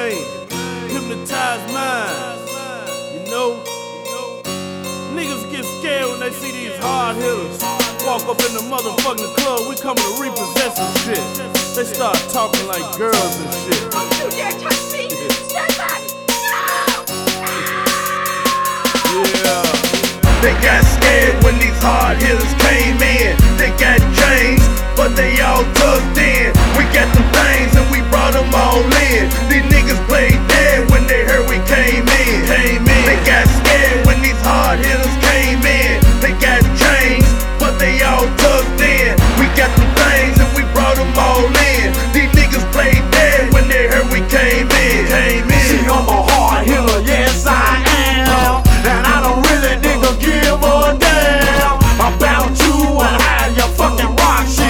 name, Hypnotized Minds. You know, niggas get scared when they see these hard hitters walk up in the motherfucking club. We coming to repossess some shit. They start talking like girls and shit. Don't you dare touch me! Stand back! No! Yeah. They got scared when these hard hitters came in. They got chains, but they all tucked in. We got them things and we brought them all in. These